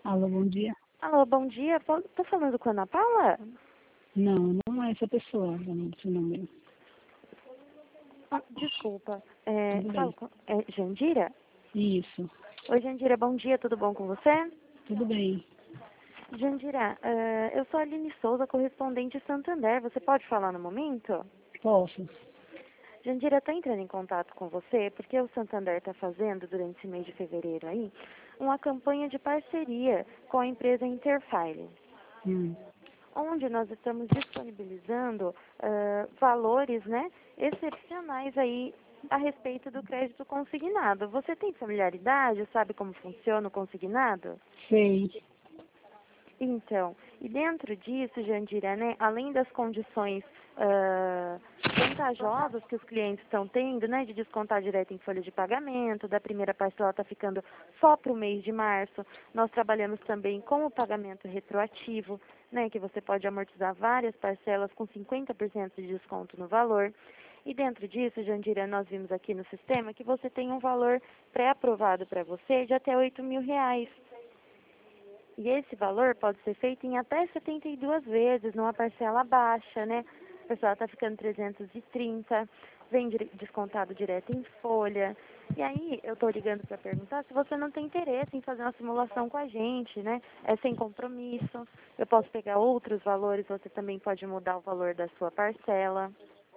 Alô, bom dia. Alô, bom dia. Tô falando com a Ana Paula? Não, não é essa pessoa, dona, esse número. Desculpa. Tudo Falo bem. com... Jandira? Isso, Oi, Jandira, bom dia. Tudo bom com você? tudo bem. Jandira, eu sou a Aline Souza, correspondente Santander. Você pode falar no momento? Posso? Jandira, tô entrando em contato com você porque o Santander está fazendo, durante esse mês de fevereiro aí, uma campanha de parceria com a empresa Interfile, Hum. onde nós estamos disponibilizando valores, né, excepcionais aí a respeito do crédito consignado. Você tem familiaridade, sabe como funciona o consignado? Sei. Então, e dentro disso, Jandira, né, além das condições vantajosas que os clientes estão tendo, né, de descontar direto em folha de pagamento, da primeira parcela está ficando só para o mês de março, nós trabalhamos também com o pagamento retroativo, né, que você pode amortizar várias parcelas com 50% de desconto no valor. E dentro disso, Jandira, nós vimos aqui no sistema que você tem um valor pré-aprovado para você de até R$ 8.000. E esse valor pode ser feito em até 72 vezes, numa parcela baixa, né? A parcela está ficando 330, vem descontado direto em folha. E aí, eu estou ligando para perguntar se você não tem interesse em fazer uma simulação com a gente, né? É sem compromisso. Eu posso pegar outros valores, você também pode mudar o valor da sua parcela.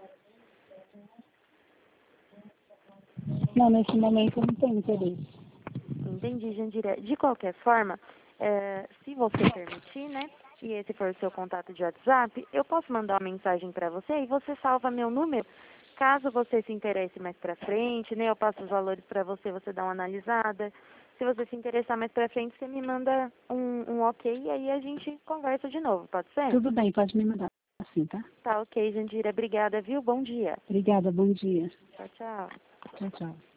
Não, nesse momento eu não tenho interesse. Entendi, Jandira. De qualquer forma, se você permitir, né, e esse for o seu contato de WhatsApp, eu posso mandar uma mensagem para você e você salva meu número. Caso você se interesse mais para frente, né, eu passo os valores para você, você dá uma analisada. Se você se interessar mais para frente, você me manda um ok e aí a gente conversa de novo, pode ser? Tudo bem, pode me mandar assim, tá? Tá ok, Jandira. Obrigada, viu? Bom dia. Obrigada, bom dia. Tchau, tchau. Tchau, tchau.